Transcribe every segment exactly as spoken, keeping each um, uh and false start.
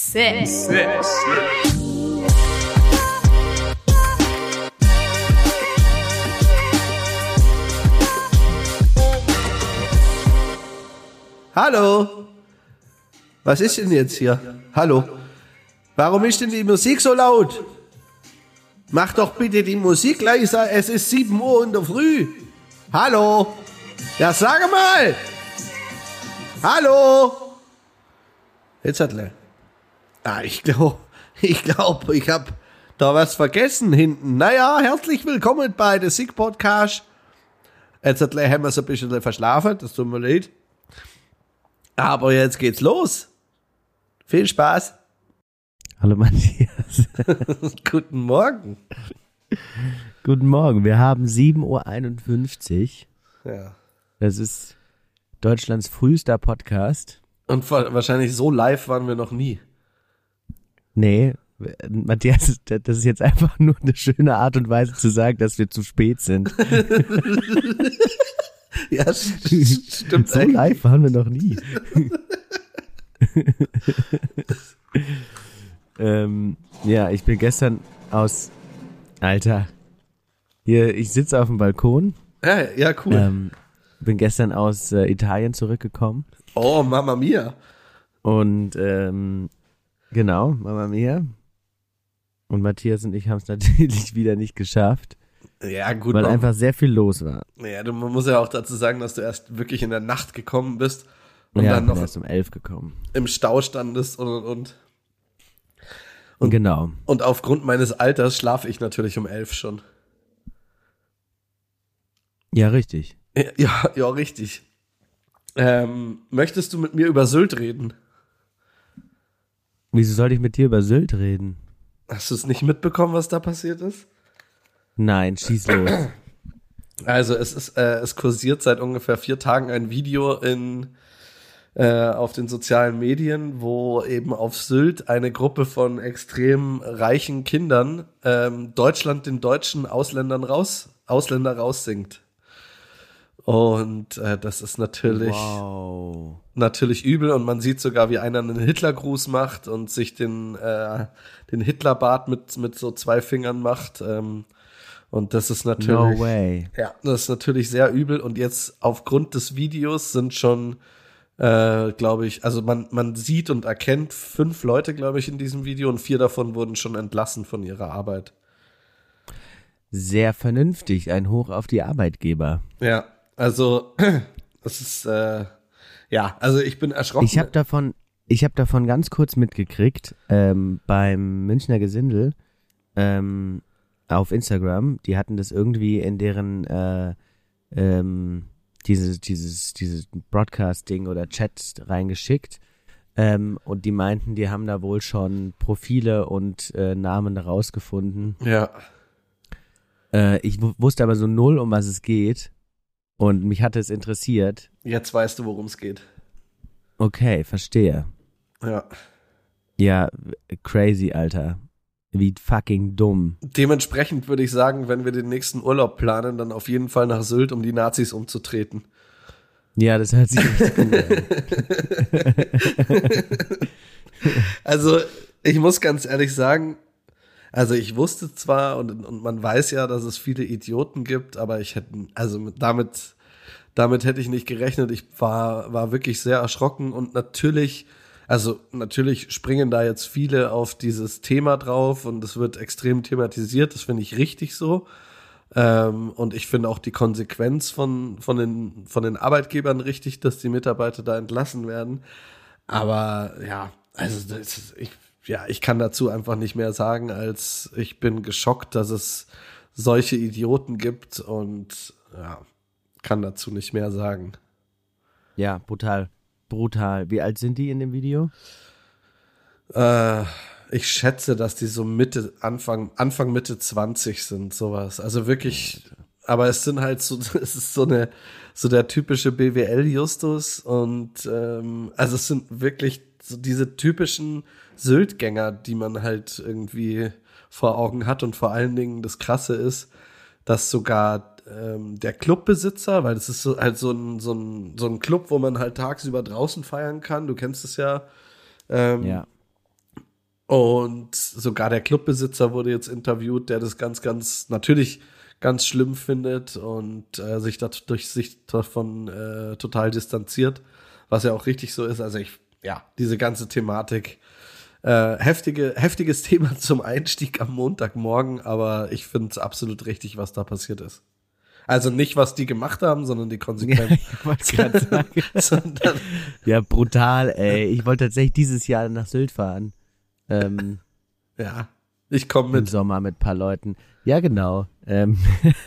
Six. Six. Hallo? Was ist denn jetzt hier? Hallo? Warum ist denn die Musik so laut? Mach doch bitte die Musik leiser, es ist sieben Uhr in der Früh. Hallo? Ja, sag mal! Hallo? Jetzt hat er. Ah, ich glaube, ich glaube, ich habe da was vergessen hinten. Naja, herzlich willkommen bei der Sick Podcast. Jetzt hat er, haben wir so ein bisschen verschlafen, das tut mir leid. Aber jetzt geht's los. Viel Spaß. Hallo Matthias. Guten Morgen. Guten Morgen. Wir haben sieben Uhr einundfünfzig. Ja. Das ist Deutschlands frühester Podcast. Und wahrscheinlich so live waren wir noch nie. Nee, Matthias, das ist jetzt einfach nur eine schöne Art und Weise zu sagen, dass wir zu spät sind. Ja, stimmt. So live waren wir noch nie. ähm, ja, ich bin gestern aus, Alter, hier, ich sitze auf dem Balkon. Ja, ja, cool. Ähm, bin gestern aus äh, Italien zurückgekommen. Oh, Mamma Mia. Und ähm, genau, Mamma Mia. Und Matthias und ich haben es natürlich wieder nicht geschafft. Ja, gut. Weil man, einfach sehr viel los war. Ja, du, man muss ja auch dazu sagen, dass du erst wirklich in der Nacht gekommen bist und ja, dann noch erst um elf gekommen. im Stau standest und, und, und. Und genau. Und aufgrund meines Alters schlafe ich natürlich um elf schon. Ja, richtig. Ja, ja, ja richtig. Ähm, möchtest du mit mir über Sylt reden? Wieso sollte ich mit dir über Sylt reden? Hast du es nicht mitbekommen, was da passiert ist? Nein, schieß los. Also es ist, äh, es kursiert seit ungefähr vier Tagen ein Video in äh, auf den sozialen Medien, wo eben auf Sylt eine Gruppe von extrem reichen Kindern ähm, Deutschland den deutschen Ausländern raus, Ausländer raussingt. Und äh, das ist natürlich Wow. natürlich übel und man sieht sogar, wie einer einen Hitlergruß macht und sich den äh, den Hitlerbart mit mit so zwei Fingern macht. Ähm, und das ist natürlich No way. ja, das ist natürlich sehr übel. Und jetzt aufgrund des Videos sind schon, äh, glaube ich, also man man sieht und erkennt fünf Leute, glaube ich, in diesem Video und vier davon wurden schon entlassen von ihrer Arbeit. Sehr vernünftig, ein Hoch auf die Arbeitgeber. Ja. Also, das ist, äh, ja, also ich bin erschrocken. Ich habe davon, ich habe davon ganz kurz mitgekriegt, ähm, beim Münchner Gesindel, ähm, auf Instagram, die hatten das irgendwie in deren, äh, ähm, dieses, dieses, dieses Broadcast-Ding oder Chat reingeschickt, ähm, und die meinten, die haben da wohl schon Profile und äh, Namen rausgefunden. Ja. Äh, ich w- wusste aber so null, um was es geht. Und mich hatte es interessiert. Jetzt weißt du, worum es geht. Okay, verstehe. Ja. Ja, crazy, Alter. Wie fucking dumm. Dementsprechend würde ich sagen, wenn wir den nächsten Urlaub planen, dann auf jeden Fall nach Sylt, um die Nazis umzutreten. Ja, das hört sich echt gut an. Also, ich muss ganz ehrlich sagen, also ich wusste zwar und, und man weiß ja, dass es viele Idioten gibt, aber ich hätte, also mit, damit, damit hätte ich nicht gerechnet. Ich war, war wirklich sehr erschrocken und natürlich, also natürlich springen da jetzt viele auf dieses Thema drauf und es wird extrem thematisiert. Das finde ich richtig so. Ähm, und ich finde auch die Konsequenz von, von den, von den Arbeitgebern richtig, dass die Mitarbeiter da entlassen werden. Aber ja, also das ist, ich, Ja, ich kann dazu einfach nicht mehr sagen, als ich bin geschockt, dass es solche Idioten gibt und ja, kann dazu nicht mehr sagen. Ja, brutal. Brutal. Wie alt sind die in dem Video? Äh, ich schätze, dass die so Mitte, Anfang, Anfang Mitte zwanzig sind, sowas. Also wirklich, aber es sind halt so, es ist so eine, so der typische B W L-Justus und ähm, also es sind wirklich so diese typischen Syltgänger, die man halt irgendwie vor Augen hat und vor allen Dingen das Krasse ist, dass sogar ähm, der Clubbesitzer, weil das ist so, halt so ein, so, ein, so ein Club, wo man halt tagsüber draußen feiern kann, du kennst es ja, ähm, Ja. Und sogar der Clubbesitzer wurde jetzt interviewt, der das ganz, ganz, natürlich ganz schlimm findet und äh, sich dadurch sich davon äh, total distanziert, was ja auch richtig so ist. Also ich, ja, diese ganze Thematik, äh, heftige, heftiges Thema zum Einstieg am Montagmorgen, aber ich finde es absolut richtig, was da passiert ist. Also nicht, was die gemacht haben, sondern die Konsequenzen. Ja, ich wollte gerade sagen. Sondern ja, brutal, ey. Ich wollte tatsächlich dieses Jahr nach Sylt fahren. Ähm, ja, ich komme mit. Im Sommer mit ein paar Leuten. Ja, genau. Ähm,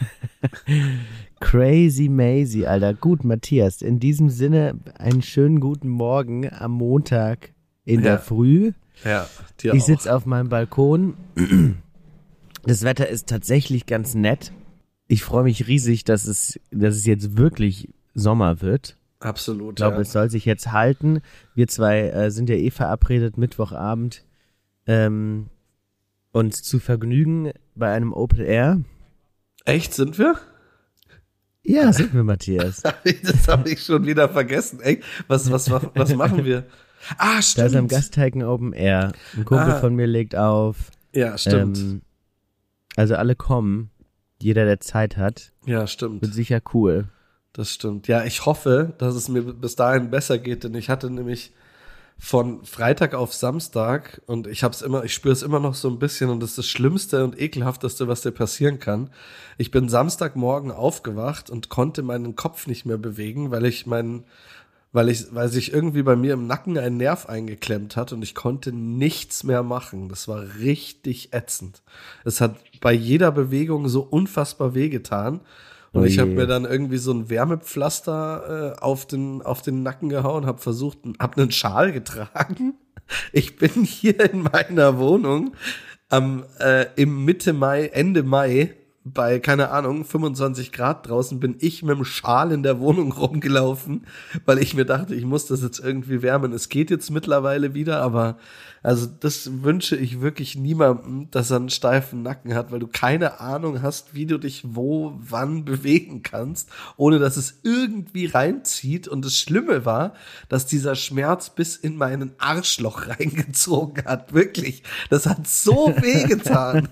Crazy Mazy, Alter. Gut, Matthias, in diesem Sinne einen schönen guten Morgen am Montag in Ja. der Früh. Ja, dir Ich auch. sitze auf meinem Balkon. Das Wetter ist tatsächlich ganz nett. Ich freue mich riesig, dass es, dass es jetzt wirklich Sommer wird. Absolut. Ich glaube, ja. es soll sich jetzt halten. Wir zwei äh, sind ja eh verabredet, Mittwochabend, ähm, uns zu vergnügen bei einem Open Air. Echt, sind wir? Ja, sind wir, Matthias. Das habe ich schon wieder vergessen. Echt? Was, was, was, was machen wir? Ah, Da stimmt. ist am Gasteig ein Open Air. Ein Kumpel Ah. von mir legt auf. Ja, stimmt. Ähm, also alle kommen. Jeder, der Zeit hat. ja, stimmt. Wird sicher cool. Das stimmt. Ja, ich hoffe, dass es mir bis dahin besser geht, denn ich hatte nämlich von Freitag auf Samstag und ich hab's immer, ich spüre es immer noch so ein bisschen und das ist das Schlimmste und ekelhafteste, was dir passieren kann. Ich bin Samstagmorgen aufgewacht und konnte meinen Kopf nicht mehr bewegen, weil ich meinen, weil ich, weil sich irgendwie bei mir im Nacken ein Nerv eingeklemmt hat und ich konnte nichts mehr machen. Das war richtig ätzend. Es hat bei jeder Bewegung so unfassbar wehgetan. Und Oh ich habe je. mir dann irgendwie so ein Wärmepflaster äh, auf den auf den Nacken gehauen, habe versucht, habe einen Schal getragen. Ich bin hier in meiner Wohnung am äh, im Mitte Mai, Ende Mai bei, keine Ahnung, fünfundzwanzig Grad draußen bin ich mit dem Schal in der Wohnung rumgelaufen, weil ich mir dachte, ich muss das jetzt irgendwie wärmen. Es geht jetzt mittlerweile wieder, aber also das wünsche ich wirklich niemandem, dass er einen steifen Nacken hat, weil du keine Ahnung hast, wie du dich wo, wann bewegen kannst, ohne dass es irgendwie reinzieht. Und das Schlimme war, dass dieser Schmerz bis in meinen Arschloch reingezogen hat. Wirklich. Das hat so wehgetan.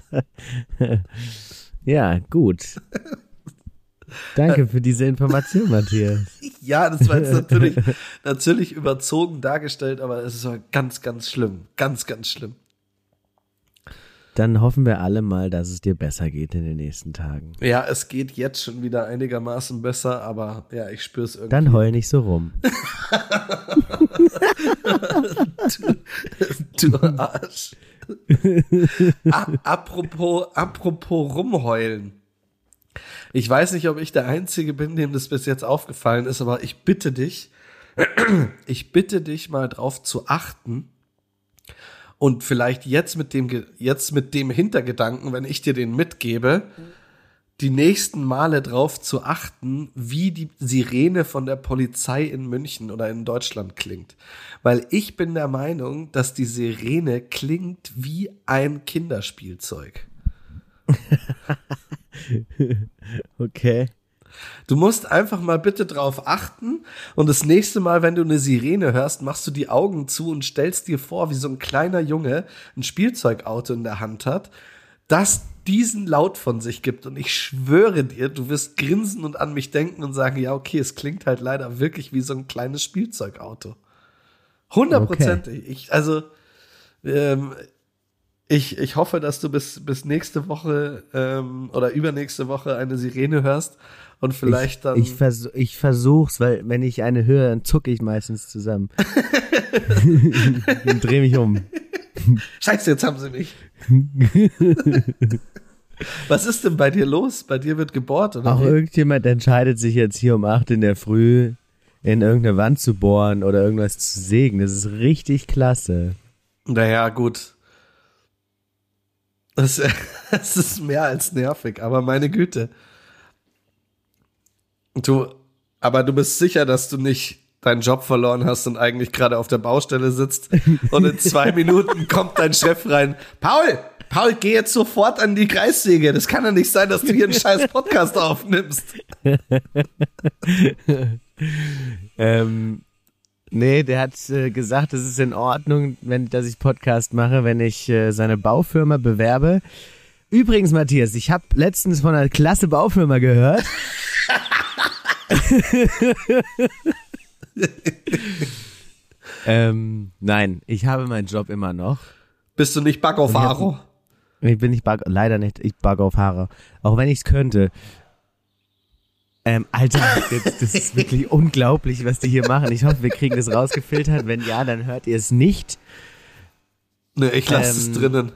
Ja, gut. Danke für diese Information, Matthias. Ja, das war jetzt natürlich, natürlich überzogen dargestellt, aber es war ganz, ganz schlimm. Ganz, ganz schlimm. Dann hoffen wir alle mal, dass es dir besser geht in den nächsten Tagen. Ja, es geht jetzt schon wieder einigermaßen besser, aber ja, ich spüre es irgendwie. Dann heul nicht so rum. Du, du Arsch. A- apropos, apropos rumheulen. Ich weiß nicht, ob ich der Einzige bin, dem das bis jetzt aufgefallen ist, aber ich bitte dich, ich bitte dich mal drauf zu achten und vielleicht jetzt mit dem, Ge- jetzt mit dem Hintergedanken, wenn ich dir den mitgebe, die nächsten Male drauf zu achten, wie die Sirene von der Polizei in München oder in Deutschland klingt. Weil ich bin der Meinung, dass die Sirene klingt wie ein Kinderspielzeug. Okay. Du musst einfach mal bitte drauf achten und das nächste Mal, wenn du eine Sirene hörst, machst du die Augen zu und stellst dir vor, wie so ein kleiner Junge ein Spielzeugauto in der Hand hat, das diesen Laut von sich gibt. Und ich schwöre dir, du wirst grinsen und an mich denken und sagen, ja, okay, es klingt halt leider wirklich wie so ein kleines Spielzeugauto. Hundertprozentig. Okay. Ich, also, ähm, ich, ich hoffe, dass du bis, bis nächste Woche ähm, oder übernächste Woche eine Sirene hörst und vielleicht ich, dann. Ich, vers ich versuch's, weil wenn ich eine höre, dann zucke ich meistens zusammen. Und dreh mich um. Scheiße, jetzt haben sie mich. Was ist denn bei dir los? Bei dir wird gebohrt, oder? Auch wie? irgendjemand entscheidet sich jetzt hier um acht in der Früh in irgendeine Wand zu bohren oder irgendwas zu sägen. Das ist richtig klasse. Naja, gut. Das, das ist mehr als nervig, aber meine Güte. Du, aber du bist sicher, dass du nicht deinen Job verloren hast und eigentlich gerade auf der Baustelle sitzt und in zwei Minuten kommt dein Chef rein. Paul, Paul, geh jetzt sofort an die Kreissäge. Das kann ja nicht sein, dass du hier einen scheiß Podcast aufnimmst. ähm, Nee, der hat äh, gesagt, es ist in Ordnung, wenn dass ich Podcast mache, wenn ich äh, seine Baufirma bewerbe. Übrigens, Matthias, ich habe letztens von einer klasse Baufirma gehört. ähm, nein, ich habe meinen Job immer noch. Bist du nicht Baggerfahrer? Ich bin nicht Bag, leider nicht, ich Baggerfahrer. Auch wenn ich es könnte. Ähm, Alter, das, das ist wirklich unglaublich, was die hier machen. Ich hoffe, wir kriegen das rausgefiltert. Wenn ja, dann hört ihr es nicht. Nee, ich lasse Ähm, es drinnen.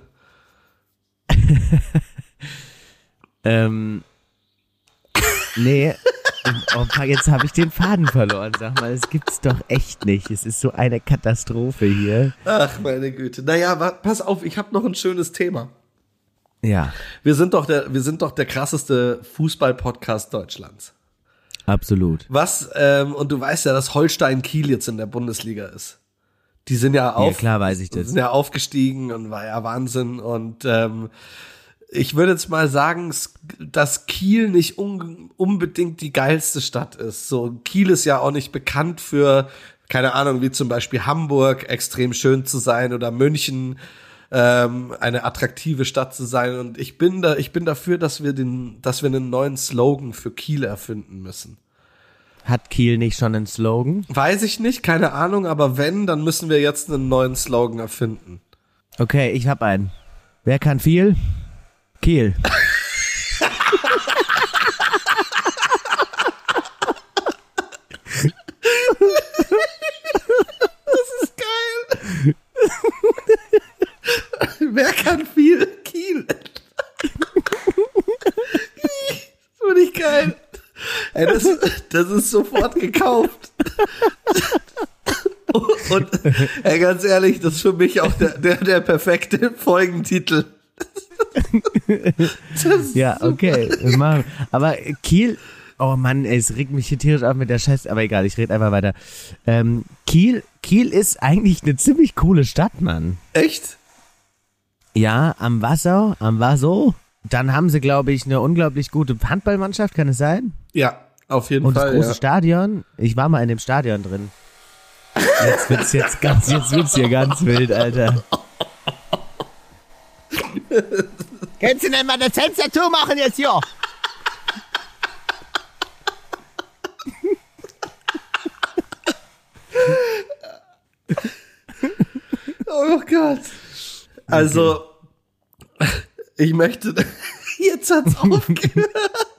ähm, nee, oh, jetzt habe ich den Faden verloren. Sag mal, das gibt's doch echt nicht. Es ist so eine Katastrophe hier. Ach, meine Güte. Naja, wa- pass auf, ich habe noch ein schönes Thema. Ja, Wir sind doch der, wir sind doch der krasseste Fußball-Podcast Deutschlands. absolut. Was, ähm, und du weißt ja, dass Holstein Kiel jetzt in der Bundesliga ist. Die sind ja auf, Ja, klar weiß ich das. sind ja aufgestiegen und war ja Wahnsinn. Und ähm, ich würde jetzt mal sagen, s- dass Kiel nicht un- unbedingt die geilste Stadt ist. So, Kiel ist ja auch nicht bekannt für, keine Ahnung, wie zum Beispiel Hamburg, extrem schön zu sein, oder München, ähm, eine attraktive Stadt zu sein. Und ich bin da, ich bin dafür, dass wir den, dass wir einen neuen Slogan für Kiel erfinden müssen. Hat Kiel nicht schon einen Slogan? Weiß ich nicht, keine Ahnung, aber wenn, dann müssen wir jetzt einen neuen Slogan erfinden. Okay, ich hab einen. Wer kann viel? Kiel. Geil. Wer kann viel? Kiel. Das finde ich geil. Ey, das, das ist sofort gekauft. Und ey, ganz ehrlich, das ist für mich auch der, der, der perfekte Folgentitel. Ja, okay. wir machen. Aber Kiel, oh Mann, ey, es regt mich hier tierisch auf mit der Scheiße, aber egal, ich rede einfach weiter. Ähm, Kiel, Kiel ist eigentlich eine ziemlich coole Stadt, Mann. Echt? Ja, am Wasser, am Wasser. Dann haben sie, glaube ich, eine unglaublich gute Handballmannschaft, kann es sein? Ja, auf jeden Und das Fall. große Ja. Stadion. Ich war mal in dem Stadion drin. Jetzt wird's jetzt ganz, jetzt wird's hier ganz wild, Alter. Kannst du denn mal das Fenster zumachen jetzt hier? Oh Gott. Also, ich möchte, jetzt hat's aufgehört.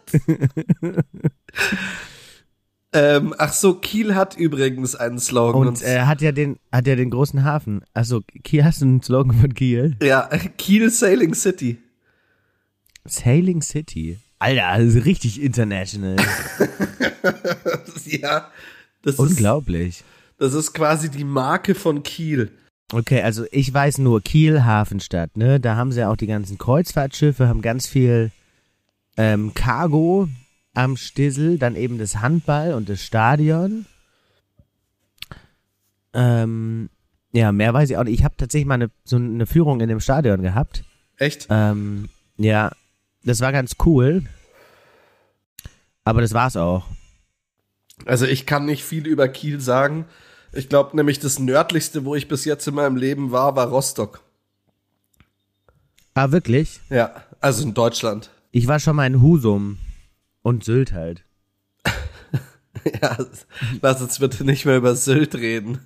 ähm, ach so, Kiel hat übrigens einen Slogan. Und er hat ja den, hat ja den großen Hafen. Also Kiel, hast du einen Slogan von Kiel? ja, Kiel Sailing City. Sailing City. Alter, das ist richtig international. ja, das ist, Unglaublich. das ist quasi die Marke von Kiel. Okay, also ich weiß nur, Kiel, Hafenstadt, ne? Da haben sie ja auch die ganzen Kreuzfahrtschiffe, haben ganz viel ähm, Cargo am Stissel, dann eben das Handball und das Stadion. Ähm, ja, mehr weiß ich auch nicht. Ich habe tatsächlich mal eine, so eine Führung in dem Stadion gehabt. Echt? Ähm, ja, das war ganz cool. Aber das war's auch. Also ich kann nicht viel über Kiel sagen. Ich glaube nämlich, das nördlichste, wo ich bis jetzt in meinem Leben war, war Rostock. Ah, wirklich? Ja, also in Deutschland. Ich war schon mal in Husum und Sylt halt. Ja, lass uns bitte nicht mehr über Sylt reden.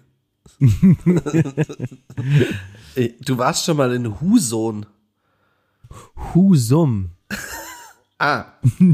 Ey, du warst schon mal in Husum. Husum. Ah,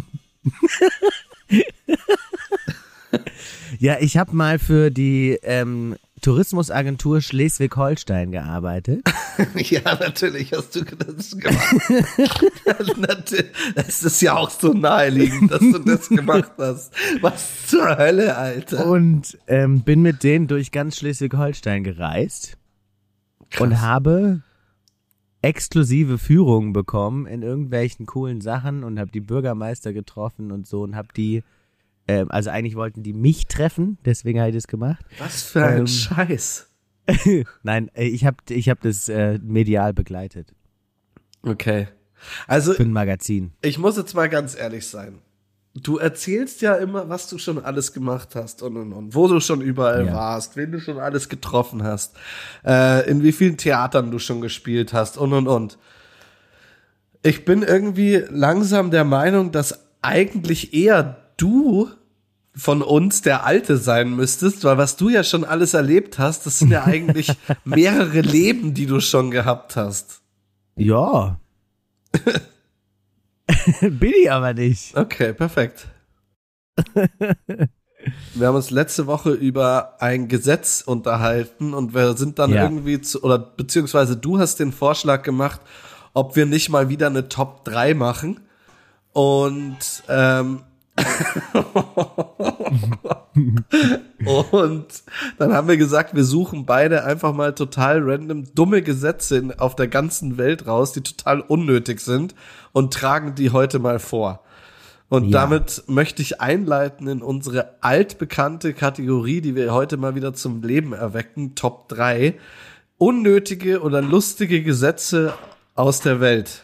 Ja, ich habe mal für die ähm, Tourismusagentur Schleswig-Holstein gearbeitet. ja, natürlich hast du das gemacht. Natürlich, das ist ja auch so naheliegend, dass du das gemacht hast. Was zur Hölle, Alter. Und ähm, bin mit denen durch ganz Schleswig-Holstein gereist. Krass. Und habe exklusive Führungen bekommen in irgendwelchen coolen Sachen und habe die Bürgermeister getroffen und so und habe die, ähm, also eigentlich wollten die mich treffen, deswegen habe ich das gemacht. Was für ein Ähm, Scheiß. Nein, äh, ich habe ich hab das äh, medial begleitet Okay. Also, für ein Magazin. ich muss jetzt mal ganz ehrlich sein. du erzählst ja immer, was du schon alles gemacht hast und und und, wo du schon überall Ja. warst, wen du schon alles getroffen hast, äh, in wie vielen Theatern du schon gespielt hast und und und. Ich bin irgendwie langsam der Meinung, dass eigentlich eher du von uns der Alte sein müsstest, weil was du ja schon alles erlebt hast, das sind ja eigentlich mehrere Leben, die du schon gehabt hast. Ja. Bin ich aber nicht. Okay, perfekt. Wir haben uns letzte Woche über ein Gesetz unterhalten und wir sind dann Ja. irgendwie zu, oder beziehungsweise du hast den Vorschlag gemacht, ob wir nicht mal wieder eine Top drei machen. Und ähm, und dann haben wir gesagt, wir suchen beide einfach mal total random dumme Gesetze in, auf der ganzen Welt raus, die total unnötig sind und tragen die heute mal vor. Und Ja. damit möchte ich einleiten in unsere altbekannte Kategorie, die wir heute mal wieder zum Leben erwecken, Top drei. Unnötige oder lustige Gesetze aus der Welt.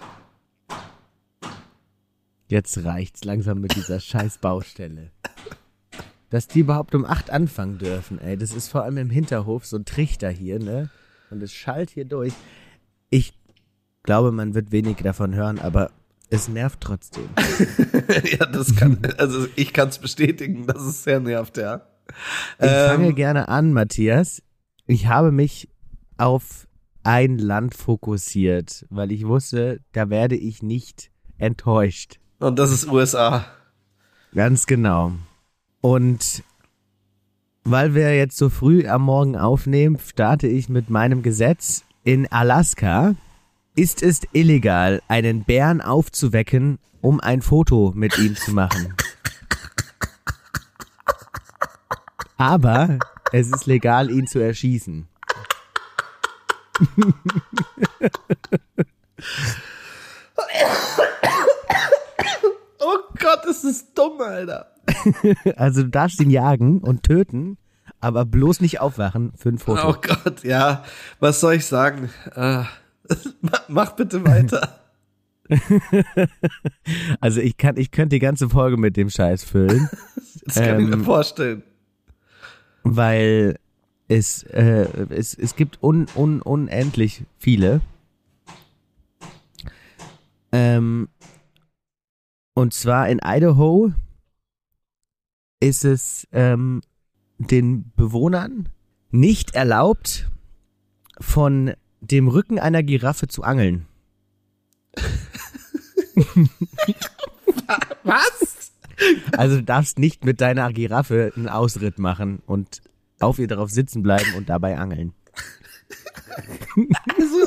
Jetzt reicht's langsam mit dieser scheiß Baustelle. Dass die überhaupt um acht anfangen dürfen, ey. Das ist vor allem im Hinterhof so ein Trichter hier, ne? Und es schallt hier durch. Ich glaube, man wird wenig davon hören, aber es nervt trotzdem. Ja, das kann, also ich kann es bestätigen, dass es sehr nervt, ja. Ich fange Ähm, gerne an, Matthias. Ich habe mich auf ein Land fokussiert, weil ich wusste, da werde ich nicht enttäuscht. Und das ist U S A. Ganz genau. Und weil wir jetzt so früh am Morgen aufnehmen, starte ich mit meinem Gesetz. In Alaska ist es illegal, einen Bären aufzuwecken, um ein Foto mit ihm zu machen. Aber es ist legal, ihn zu erschießen. Oh Gott, das ist dumm, Alter. Also du darfst ihn jagen und töten, aber bloß nicht aufwachen für ein Foto. Oh Gott, ja. Was soll ich sagen? Äh, mach bitte weiter. Also ich kann, ich könnte die ganze Folge mit dem Scheiß füllen, Das kann ich Ähm, mir vorstellen. weil es, äh, es, es gibt un, un, unendlich viele. Ähm, und zwar in Idaho ist es ähm, den Bewohnern nicht erlaubt, von dem Rücken einer Giraffe zu angeln. Was? Also du darfst nicht mit deiner Giraffe einen Ausritt machen und auf ihr drauf sitzen bleiben und dabei angeln. Also,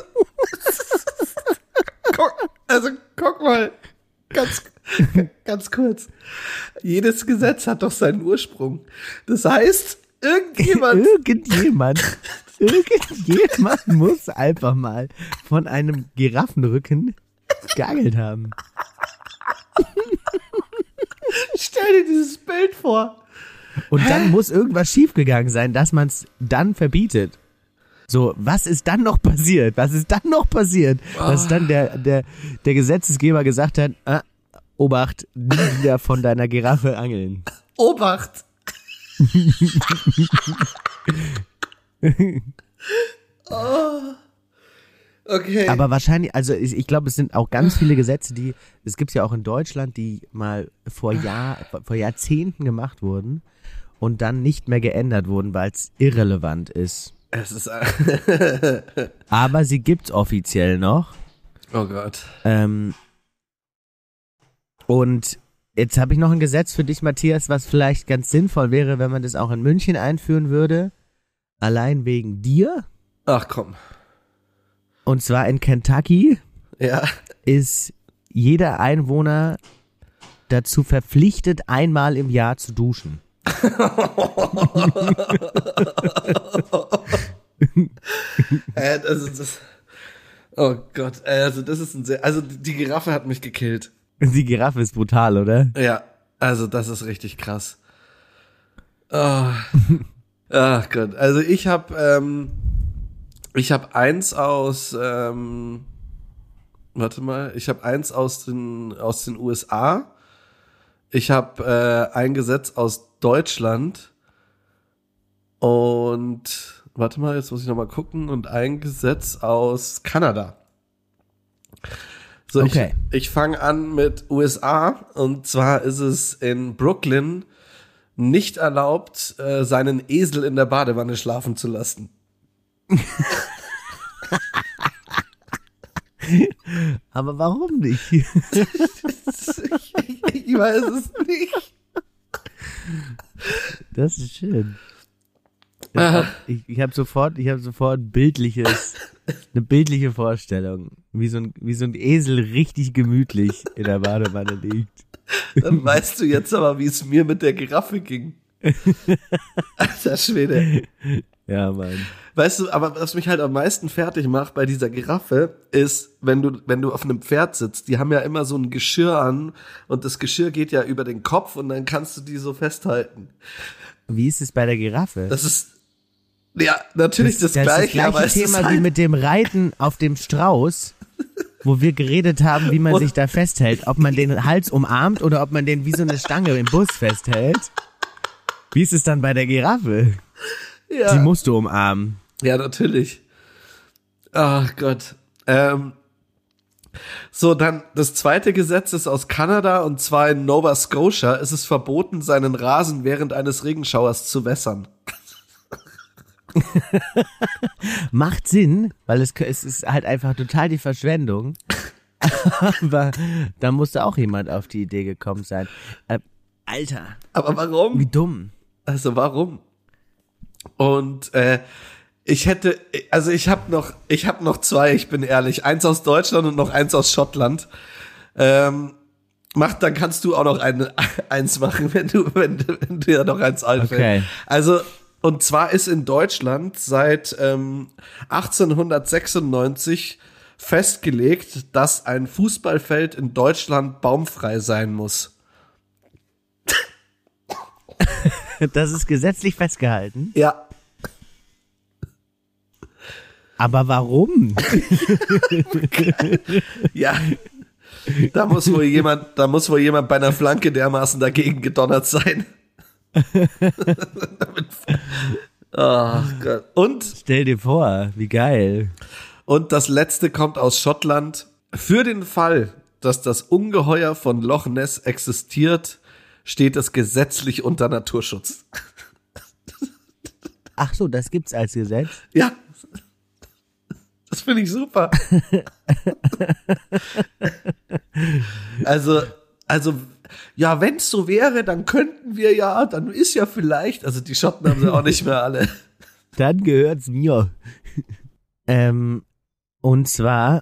guck, also guck mal, ganz, ganz kurz. Jedes Gesetz hat doch seinen Ursprung. Das heißt, irgendjemand, Irgendjemand, irgendjemand muss einfach mal von einem Giraffenrücken geangelt haben. stell dir dieses Bild vor. Und dann muss irgendwas schiefgegangen sein, dass man es dann verbietet. So, was ist dann noch passiert? Was ist dann noch passiert? Dass dann der, der, der Gesetzesgeber gesagt hat, ah, Obacht, nie wieder von deiner Giraffe angeln. Obacht. Oh. Okay. Aber wahrscheinlich, also ich, ich glaube, es sind auch ganz viele Gesetze, die, es gibt ja auch in Deutschland, die mal vor Jahr, vor Jahrzehnten gemacht wurden und dann nicht mehr geändert wurden, weil es irrelevant ist. Es ist. Aber sie gibt's offiziell noch. Oh Gott. Ähm, und jetzt habe ich noch ein Gesetz für dich, Matthias, was vielleicht ganz sinnvoll wäre, wenn man das auch in München einführen würde. Allein wegen dir. Ach komm. Und zwar in Kentucky Ja. ist jeder Einwohner dazu verpflichtet, einmal im Jahr zu duschen. äh, also das, oh Gott. äh, Also das ist ein sehr. Also die Giraffe hat mich gekillt. Die Giraffe ist brutal, oder? Ja. Also das ist richtig krass. Oh. Ach Gott. Also ich habe ähm, ich habe eins aus ähm, warte mal, ich habe eins aus den aus den U S A. Ich habe äh, ein Gesetz aus Deutschland und warte mal, jetzt muss ich noch mal gucken und ein Gesetz aus Kanada. So, Okay. ich, ich fange an mit U S A und zwar ist es in Brooklyn nicht erlaubt, äh, seinen Esel in der Badewanne schlafen zu lassen. Aber warum nicht? ich, ich weiß es nicht. Das ist schön. Ah. Ich, ich habe sofort, ich habe sofort bildliches, eine bildliche Vorstellung, wie so ein, wie so ein Esel richtig gemütlich in der Badewanne liegt. Dann weißt du jetzt aber, wie es mir mit der Giraffe ging. Alter Schwede. Ja, Mann. Weißt du, aber was mich halt am meisten fertig macht bei dieser Giraffe, ist, wenn du, wenn du auf einem Pferd sitzt, die haben ja immer so ein Geschirr an und das Geschirr geht ja über den Kopf und dann kannst du die so festhalten. Wie ist es bei der Giraffe? Das ist, ja, natürlich das, das, das, das Gleiche, aber gleiche es Thema ist halt, wie mit dem Reiten auf dem Strauß, wo wir geredet haben, wie man Und- sich da festhält. Ob man den Hals umarmt oder ob man den wie so eine Stange im Bus festhält. Wie ist es dann bei der Giraffe? ja. Die musst du umarmen. Ja, natürlich. Ach Gott. Ähm, so, dann das zweite Gesetz ist aus Kanada und zwar in Nova Scotia. Es ist verboten, seinen Rasen während eines Regenschauers zu wässern. Macht Sinn, weil es, es ist halt einfach total die Verschwendung. Aber da musste auch jemand auf die Idee gekommen sein. Äh, Alter, Aber warum? wie dumm. Also warum? Und äh, ich hätte, also ich habe noch, ich habe noch zwei. Ich bin ehrlich, eins aus Deutschland und noch eins aus Schottland. Ähm, mach, dann kannst du auch noch ein, eins machen, wenn du, wenn, du- wenn dir noch eins einfällt. Okay. Also und zwar ist in Deutschland seit ähm, achtzehnhundertsechsundneunzig festgelegt, dass ein Fußballfeld in Deutschland baumfrei sein muss. Das ist gesetzlich festgehalten. Ja. Aber warum? Ja, da muss wohl jemand, da muss wohl jemand bei einer Flanke dermaßen dagegen gedonnert sein. Ach Gott. Und, Stell dir vor, wie geil. und das letzte kommt aus Schottland. Für den Fall, dass das Ungeheuer von Loch Ness existiert, steht es gesetzlich unter Naturschutz. Ach so, das gibt's als Gesetz. Ja. Das finde ich super. Also, also, ja, wenn es so wäre, dann könnten wir ja, dann ist ja vielleicht, also die Schotten haben sie auch nicht mehr alle. Dann gehört's mir. ähm, und zwar.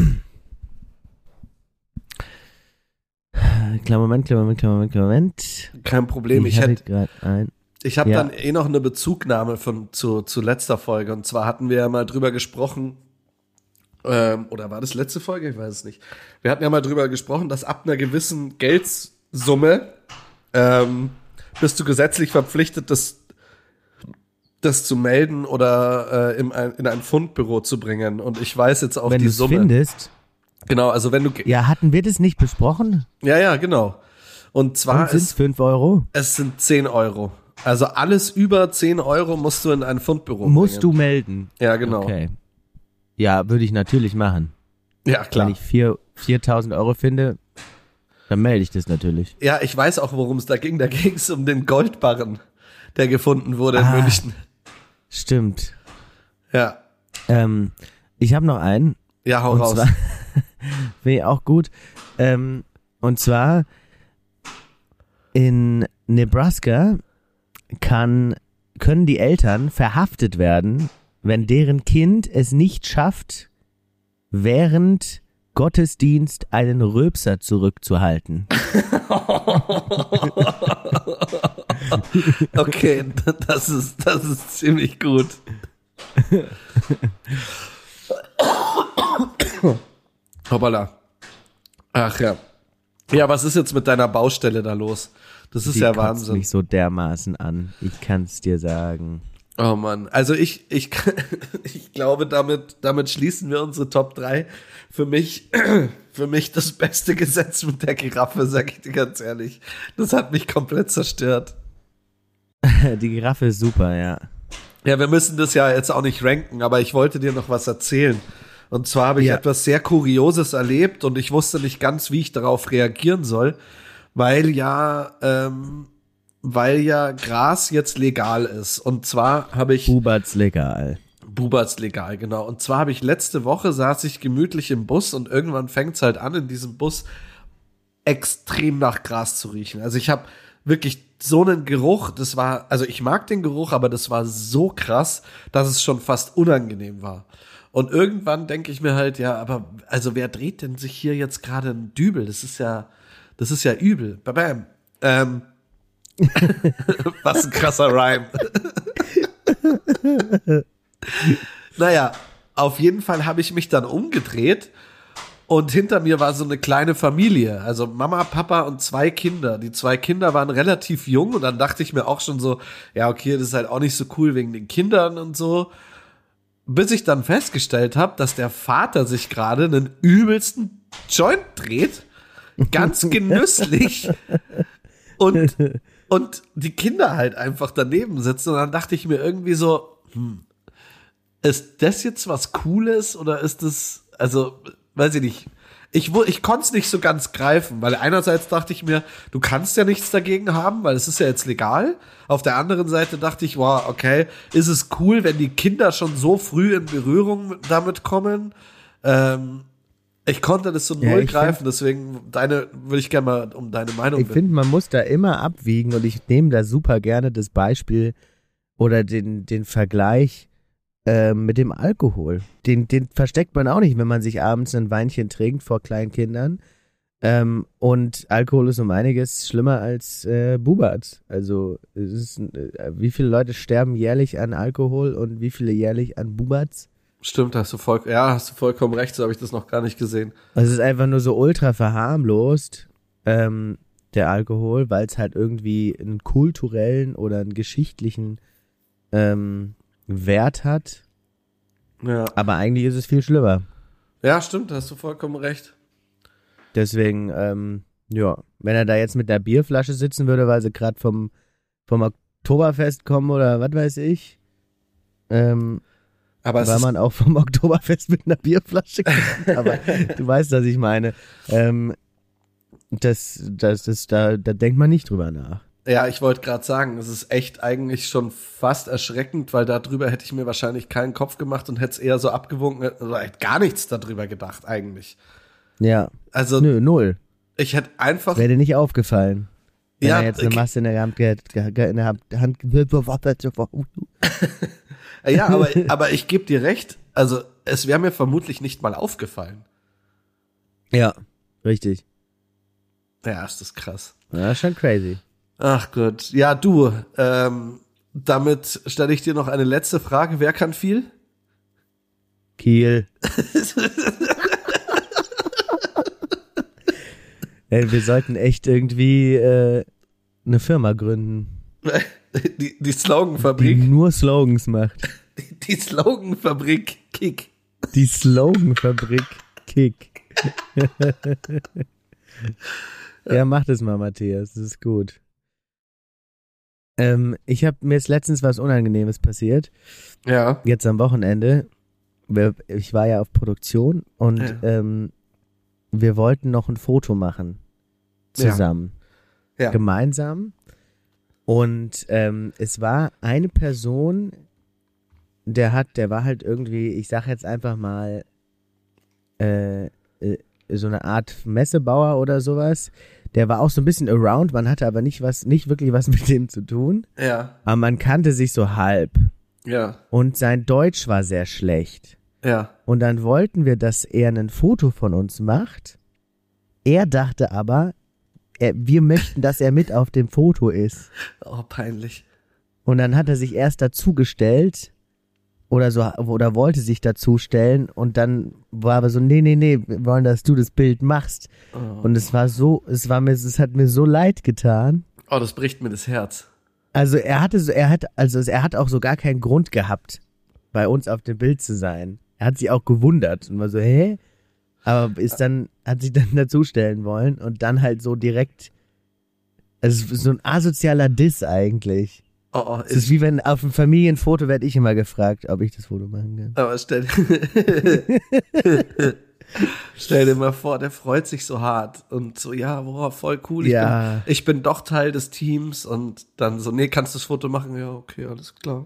Klar, Moment, klar, Moment, klar, Moment, klar, Moment. Kein Problem, ich, ich hatte hätte, gerade ein. ich habe ja. dann eh noch eine Bezugnahme von, zu, zu letzter Folge. Und zwar hatten wir ja mal drüber gesprochen, ähm, oder war das letzte Folge? Ich weiß es nicht. Wir hatten ja mal drüber gesprochen, dass ab einer gewissen Geldsumme ähm, bist du gesetzlich verpflichtet, das, das zu melden oder äh, in, ein, in ein Fundbüro zu bringen. Und ich weiß jetzt auch Wenn die du es Summe. findest. Genau, also wenn du. Ja, hatten wir das nicht besprochen? Ja, ja, genau. Und zwar Und sind's ist, fünf Euro? es sind zehn Euro. Also alles über zehn Euro musst du in ein Fundbüro Musst bringen. du melden. Ja, genau. Okay. Ja, würde ich natürlich machen. Ja, klar. Wenn ich vier, viertausend Euro finde, dann melde ich das natürlich. Ja, ich weiß auch, worum es da ging. Da ging es um den Goldbarren, der gefunden wurde in Ah. München. Stimmt. Ja. Ähm, ich habe noch einen. Ja, hau Und raus. zwar, finde ich auch gut. Ähm, und zwar in Nebraska kann, können die Eltern verhaftet werden, wenn deren Kind es nicht schafft, während Gottesdienst einen Rülpser zurückzuhalten. Okay, das ist, das ist ziemlich gut. Hoppala. Ach ja. Ja, was ist jetzt mit deiner Baustelle da los? Das ist Die ja kotzt Wahnsinn. mich so dermaßen an. Ich kann's dir sagen. Oh Mann, also ich, ich, ich glaube, damit, damit schließen wir unsere Top drei. Für mich, für mich das beste Gesetz mit der Giraffe, sag ich dir ganz ehrlich. Das hat mich komplett zerstört. Die Giraffe ist super, ja. Ja, wir müssen das ja jetzt auch nicht ranken, aber ich wollte dir noch was erzählen. Und zwar habe ich ja. etwas sehr Kurioses erlebt und ich wusste nicht ganz, wie ich darauf reagieren soll, weil ja, ähm, weil ja Gras jetzt legal ist. Und zwar habe ich Buberts legal. Buberts legal, genau. Und zwar habe ich letzte Woche saß ich gemütlich im Bus und irgendwann fängt's halt an, in diesem Bus extrem nach Gras zu riechen. Also ich habe wirklich so einen Geruch, das war, also ich mag den Geruch, aber das war so krass, dass es schon fast unangenehm war. Und irgendwann denke ich mir halt, ja, aber also wer dreht denn sich hier jetzt gerade einen Dübel? Das ist ja, das ist ja übel. Bam. Ähm, was ein krasser Rhyme. Naja, auf jeden Fall habe ich mich dann umgedreht und hinter mir war so eine kleine Familie, also Mama, Papa und zwei Kinder. Die zwei Kinder waren relativ jung und dann dachte ich mir auch schon so, ja okay, das ist halt auch nicht so cool wegen den Kindern und so. Bis ich dann festgestellt habe, dass der Vater sich gerade einen übelsten Joint dreht, ganz genüsslich und, und die Kinder halt einfach daneben sitzen und dann dachte ich mir irgendwie so, hm, ist das jetzt was Cooles oder ist das, also, weiß ich nicht. Ich, ich konnte es nicht so ganz greifen, weil einerseits dachte ich mir, du kannst ja nichts dagegen haben, weil es ist ja jetzt legal. Auf der anderen Seite dachte ich, wow, okay, ist es cool, wenn die Kinder schon so früh in Berührung damit kommen. Ähm, ich konnte das so null ja, greifen, find, deswegen deine würde ich gerne mal um deine Meinung Ich finde, man muss da immer abwiegen und ich nehme da super gerne das Beispiel oder den, den Vergleich mit dem Alkohol. Den, den versteckt man auch nicht, wenn man sich abends ein Weinchen trinkt vor kleinen Kindern. Ähm, und Alkohol ist um einiges schlimmer als äh, Buberts. Also es ist, äh, wie viele Leute sterben jährlich an Alkohol und wie viele jährlich an Buberts? Stimmt, hast du voll, ja, hast du vollkommen recht, so habe ich das noch gar nicht gesehen. Also es ist einfach nur so ultra verharmlost, ähm, der Alkohol, weil es halt irgendwie einen kulturellen oder einen geschichtlichen ähm, Wert hat, ja. Aber eigentlich ist es viel schlimmer. Ja, stimmt, hast du vollkommen recht. Deswegen, ähm, ja, wenn er da jetzt mit der Bierflasche sitzen würde, weil sie gerade vom, vom Oktoberfest kommen oder was weiß ich, ähm, aber weil man auch vom Oktoberfest mit einer Bierflasche kommt, aber du weißt, was ich meine. Ähm, das, das, das, da, da denkt man nicht drüber nach. Ja, ich wollte gerade sagen, es ist echt eigentlich schon fast erschreckend, weil darüber hätte ich mir wahrscheinlich keinen Kopf gemacht und hätte es eher so abgewunken oder hätte gar nichts darüber gedacht eigentlich. Ja, also nö, null. Ich hätte einfach... Wäre dir nicht aufgefallen, wenn ja, er jetzt eine Masse in der Hand gehabt in der Hand ja, aber, aber ich gebe dir recht, also es wäre mir vermutlich nicht mal aufgefallen. Ja, richtig. Ja, ist das krass. Ja, schon crazy. Ach Gott. Ja, du, ähm, damit stelle ich dir noch eine letzte Frage. Wer kann viel? Kiel. Ey, wir sollten echt irgendwie äh, eine Firma gründen. Die, die Sloganfabrik. Die nur Slogans macht. Die, die Sloganfabrik Kick. Die Sloganfabrik Kick. Ja, mach das mal, Matthias. Das ist gut. Ähm, ich habe mir jetzt letztens was Unangenehmes passiert. Ja. Jetzt am Wochenende. Ich war ja auf Produktion und ja. ähm, wir wollten noch ein Foto machen. Zusammen. Ja. Ja. Gemeinsam. Und ähm, es war eine Person, der hat, der war halt irgendwie, ich sag jetzt einfach mal, äh, äh, so eine Art Messebauer oder sowas. Der war auch so ein bisschen around, man hatte aber nicht was, nicht wirklich was mit dem zu tun. Ja. Aber man kannte sich so halb. Ja. Und sein Deutsch war sehr schlecht. Ja. Und dann wollten wir, dass er ein Foto von uns macht. Er dachte aber, er, wir möchten, dass er mit auf dem Foto ist. Oh, peinlich. Und dann hat er sich erst dazugestellt oder so, oder wollte sich dazustellen und dann war aber so, nee, nee, nee, wir wollen, dass du das Bild machst. Oh. Und es war so, es war mir, es hat mir so leid getan. Oh, das bricht mir das Herz. Also er hatte so, er hat, also er hat auch so gar keinen Grund gehabt, bei uns auf dem Bild zu sein. Er hat sich auch gewundert und war so, hä? Aber ist dann, hat sich dann dazustellen wollen und dann halt so direkt, also es ist so ein asozialer Diss eigentlich. Oh, oh, es ist wie wenn auf einem Familienfoto werde ich immer gefragt, ob ich das Foto machen kann. Aber stell, stell dir mal vor, der freut sich so hart und so, ja, boah, voll cool, ich, ja. bin, ich bin doch Teil des Teams und dann so, nee, kannst du das Foto machen? Ja, okay, alles klar.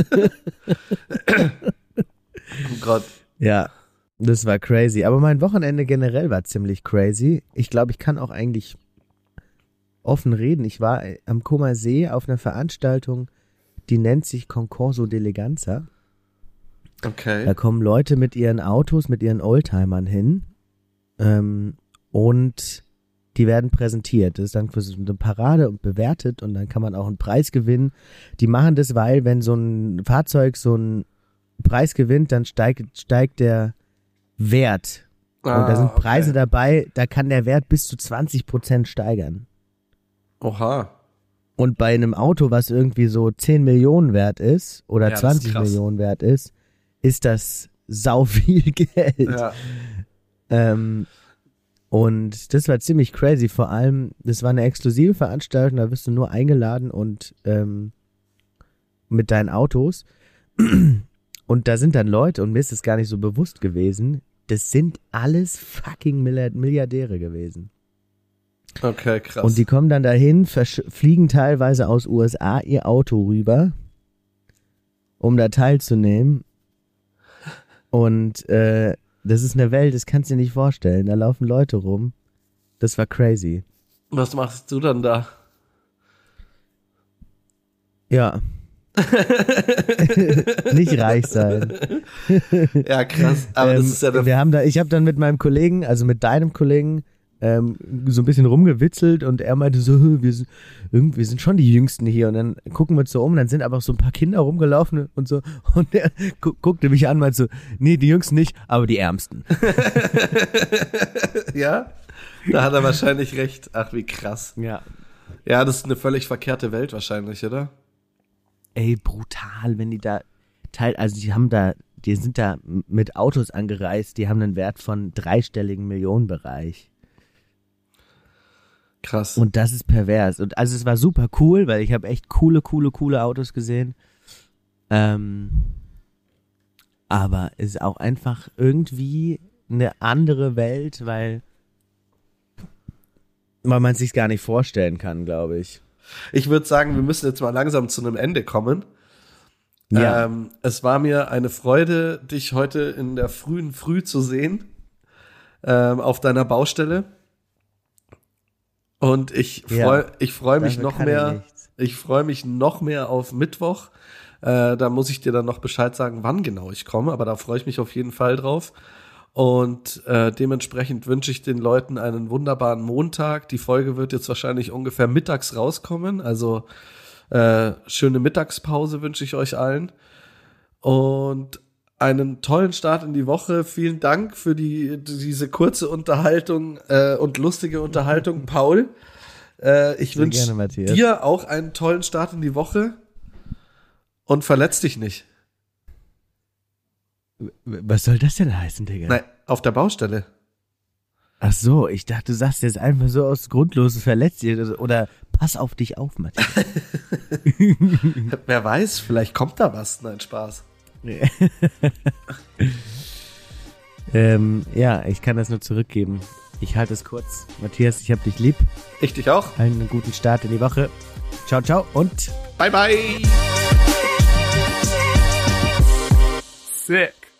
Oh Gott. Ja, das war crazy. Aber mein Wochenende generell war ziemlich crazy. Ich glaube, ich kann auch eigentlich offen reden. Ich war am Comer See auf einer Veranstaltung, die nennt sich Concorso d'Eleganza. Okay. Da kommen Leute mit ihren Autos, mit ihren Oldtimern hin ähm, und die werden präsentiert. Das ist dann für so eine Parade und bewertet und dann kann man auch einen Preis gewinnen. Die machen das, weil wenn so ein Fahrzeug so einen Preis gewinnt, dann steigt, steigt der Wert. Ah, und da sind Preise okay. dabei, da kann der Wert bis zu zwanzig Prozent steigern. Oha. Und bei einem Auto, was irgendwie so zehn Millionen wert ist oder Ja, zwanzig Millionen wert ist, ist das sau viel Geld. Ja. Ähm, und das war ziemlich crazy. Vor allem, das war eine exklusive Veranstaltung, da wirst du nur eingeladen und ähm, mit deinen Autos. Und da sind dann Leute, und mir ist das gar nicht so bewusst gewesen, das sind alles fucking Milliardäre gewesen. Okay, krass. Und die kommen dann dahin, versch- fliegen teilweise aus U S A ihr Auto rüber, um da teilzunehmen. Und äh, das ist eine Welt, das kannst du dir nicht vorstellen. Da laufen Leute rum. Das war crazy. Was machst du dann da? Ja. Nicht reich sein. Ja, krass. Aber ähm, das ist ja der wir haben da, ich habe dann mit meinem Kollegen, also mit deinem Kollegen, ähm, so ein bisschen rumgewitzelt und er meinte so, wir sind, irgendwie, wir sind schon die Jüngsten hier und dann gucken wir uns so um, dann sind aber so ein paar Kinder rumgelaufen und so und er gu- guckte mich an und meinte so, nee, die Jüngsten nicht, aber die Ärmsten. Ja? Da hat er wahrscheinlich recht. Ach, wie krass. Ja. Ja, das ist eine völlig verkehrte Welt wahrscheinlich, oder? Ey, brutal, wenn die da teil, also die haben da, die sind da mit Autos angereist, die haben einen Wert von dreistelligen Millionenbereich. Krass. Und das ist pervers. Und also es war super cool, weil ich habe echt coole, coole, coole Autos gesehen. Ähm, aber es ist auch einfach irgendwie eine andere Welt, weil, weil man es sich gar nicht vorstellen kann, glaube ich. Ich würde sagen, wir müssen jetzt mal langsam zu einem Ende kommen. Ja. Ähm, es war mir eine Freude, dich heute in der frühen Früh zu sehen, ähm, auf deiner Baustelle. Und ich freue Ja, ich freu mich dafür noch kann ich mehr, nichts. ich freue mich noch mehr auf Mittwoch. Äh, da muss ich dir dann noch Bescheid sagen, wann genau ich komme, aber da freue ich mich auf jeden Fall drauf. Und äh, dementsprechend wünsche ich den Leuten einen wunderbaren Montag. Die Folge wird jetzt wahrscheinlich ungefähr mittags rauskommen, also äh, schöne Mittagspause wünsche ich euch allen. Und einen tollen Start in die Woche. Vielen Dank für die diese kurze Unterhaltung äh, und lustige Unterhaltung, Paul. Äh, ich Sehr wünsche gerne, Matthias. dir auch einen tollen Start in die Woche und verletz dich nicht. Was soll das denn heißen, Digga? Nein, auf der Baustelle. Ach so, ich dachte, du sagst jetzt einfach so aus Grundloses verletzt dich oder, oder pass auf dich auf, Matthias. Wer weiß, vielleicht kommt da was. Nein, Spaß. ähm, ja, ich kann das nur zurückgeben. Ich halte es kurz. Matthias, ich hab dich lieb. Ich dich auch. Einen guten Start in die Woche. Ciao, ciao und Bye, bye. sick.